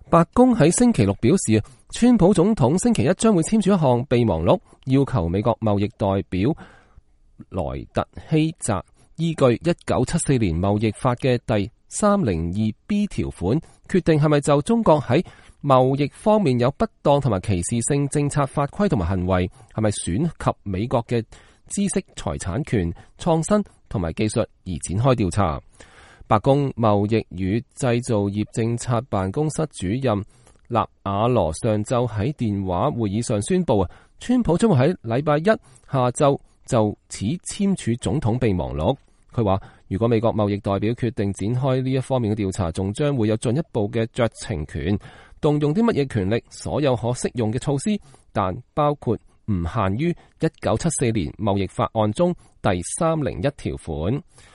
白宮喺星期六表示，川普總統星期一將會簽署一項備忘錄，要求美國貿易代表萊特希澤依據1974年貿易法嘅第 302B 條款，決定係咪就中國喺貿易方面有不當同埋歧視性政策法規同埋行為，係咪損及美國嘅知識財產權、創新同埋技術而展開調查。白宮貿易與製造業政策辦公室主任納瓦羅上晝喺電話會議上宣布，川普將會喺禮拜一下晝就此簽署總統備忘錄。佢話，如果美國貿易代表決定展開呢一方面嘅調查，仲將會有進一步嘅酌情權，動用啲乜嘢權力，所有可適用嘅措施，但包括唔限於1974年貿易法案中第301條款。